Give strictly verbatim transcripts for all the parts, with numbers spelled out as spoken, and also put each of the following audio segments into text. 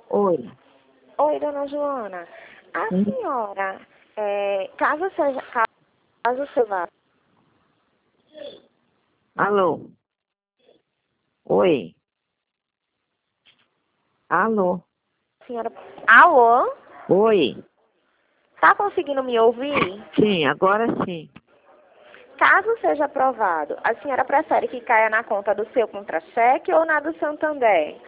Oi. Oi, dona Joana. A Hum? senhora, é, caso seja, caso você vá, Alô? Oi. Alô? a senhora... Alô? Oi. Tá conseguindo me ouvir? Sim, agora sim. Caso seja aprovado, a senhora prefere que caia na conta do seu contra-cheque ou na do Santander?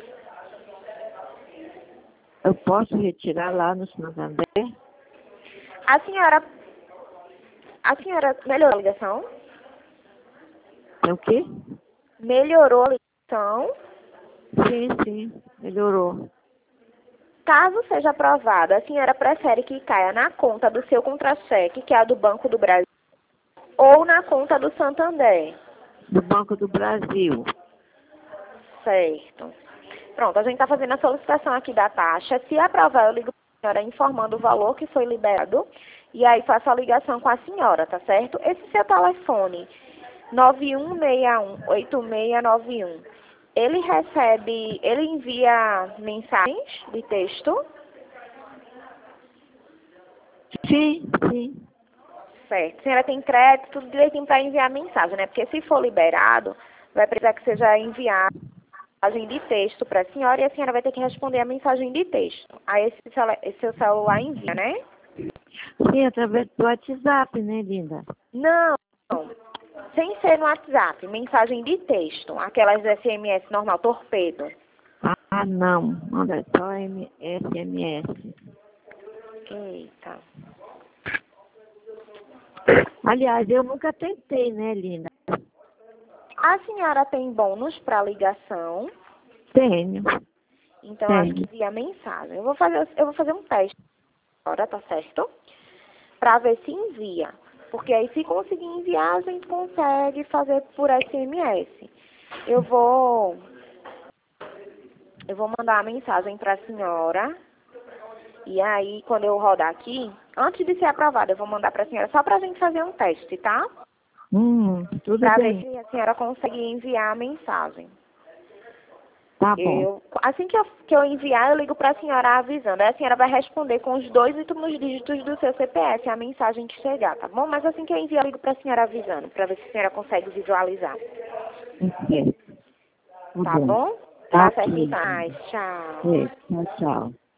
Eu posso retirar lá no Santander? A senhora, a senhora melhorou a ligação? É o quê? Melhorou a ligação? Sim, sim. Melhorou. Caso seja aprovado, a senhora prefere que caia na conta do seu contra-cheque, que é a do Banco do Brasil, ou na conta do Santander? Do Banco do Brasil. Certo. Pronto, a gente está fazendo a solicitação aqui da taxa. Se aprovar, eu ligo para a senhora informando o valor que foi liberado. E aí faço a ligação com a senhora, tá certo? Esse seu telefone, nove um seis um, oito seis nove um, ele recebe, ele envia mensagens de texto? Sim, sim. Certo. A senhora tem crédito, tudo direitinho para enviar mensagem, né? Porque se for liberado, vai precisar que seja enviado mensagem de texto para a senhora e a senhora vai ter que responder a mensagem de texto. Aí esse, celu- esse seu celular envia, né? Sim, através do WhatsApp, né, linda? Não, sem ser no WhatsApp, mensagem de texto, aquelas S M S normal, torpedo. Ah, não. Manda só M- S M S. Eita. Aliás, eu nunca tentei, né, linda? A senhora tem bônus para ligação, Tenho. então acho que Tenho. envia mensagem. Eu vou fazer, eu vou fazer um teste agora, tá certo? Para ver se envia. Porque aí se conseguir enviar, a gente consegue fazer por S M S. Eu vou eu vou mandar a mensagem para a senhora. E aí, quando eu rodar aqui, antes de ser aprovada, eu vou mandar para a senhora só para a gente fazer um teste, tá? Hum, tudo Para ver bem. se a senhora consegue enviar a mensagem. Tá bom. Eu, assim que eu, que eu enviar, eu ligo para a senhora avisando. Aí a senhora vai responder com os dois últimos dígitos do seu C P F, a mensagem que chegar, tá bom? Mas assim que eu enviar, eu ligo para a senhora avisando, para ver se a senhora consegue visualizar. Ok. Tá Tá bom. bom? Tá Tá certo aqui. demais. Tchau. É, tchau, tchau.